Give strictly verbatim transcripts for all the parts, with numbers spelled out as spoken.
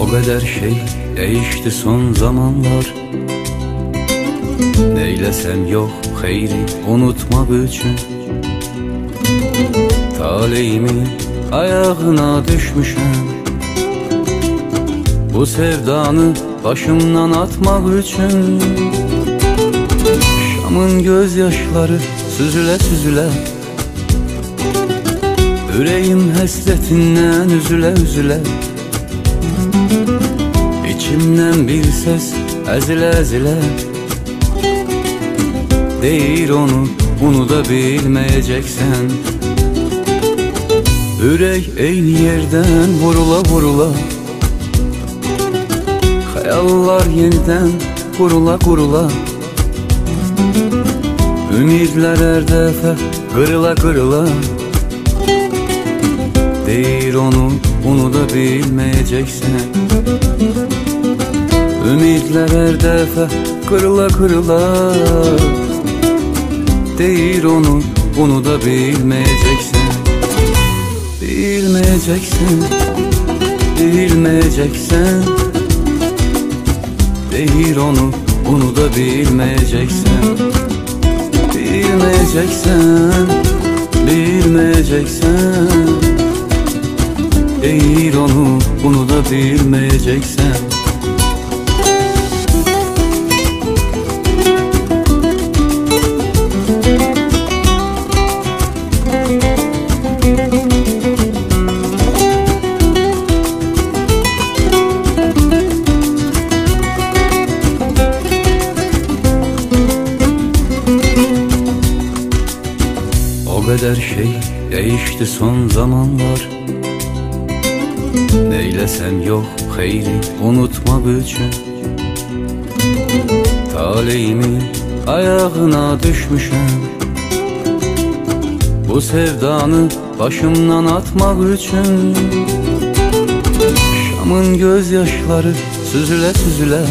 O kadar şey değişti son zamanlar. Neylesem yok hayri unutmak için. Taleyimin ayağına düşmüşem, bu sevdanı başımdan atmak için. Şam'ın gözyaşları süzüle süzüle, yüreğim hasretinden üzüle üzüle. İçimden bir ses ezile ezile, değil onu, bunu da bilmeyeceksen. Yürek aynı yerden vurula vurula, hayallar yeniden kurula kurula. Ümitler her defa kırıla kırıla, değil onu, bunu da bilmeyeceksin. Ümitler her defa kırıla kırıla, değil onu, bunu da bilmeyeceksin. Bilmeyeceksin, bilmeyeceksin, değil onu, bunu da bilmeyeceksin. Bilmeyeceksin, bilmeyeceksin, değil onu, bunu da bilmeyeceksin. O kadar şey değişti son zamanlar. Neylesem yok hayri unutmak için. Taleyimin ayağına düşmüşem, bu sevdanı başımdan atmak için. Şam'ın gözyaşları süzüle süzüle,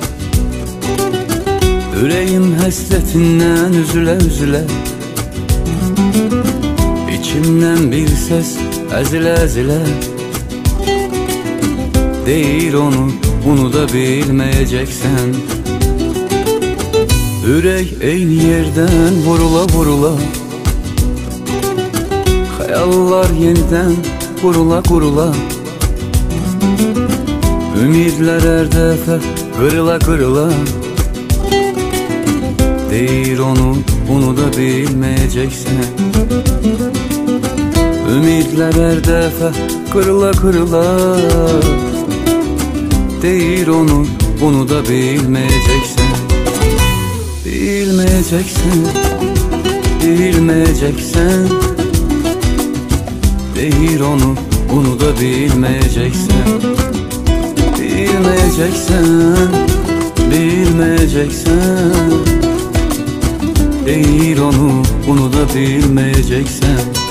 yüreğim hasretinden üzüle üzüle. İçimden bir ses ezile ezile, değil onu, bunu da bilmeyeceksen. Yürek aynı yerden vurula vurula, hayallar yeniden kurula kurula. Ümitler her defa kırıla kırıla, değil onu, bunu da bilmeyeceksin. Ümitler her defa kırıla kırıla, değil onu, bunu da bilmeyeceksin. Bilmeyeceksin, bilmeyeceksin, değil onu, bunu da bilmeyeceksin. Bilmeyeceksin, bilmeyeceksin, değil onu, bunu da bilmeyeceksin.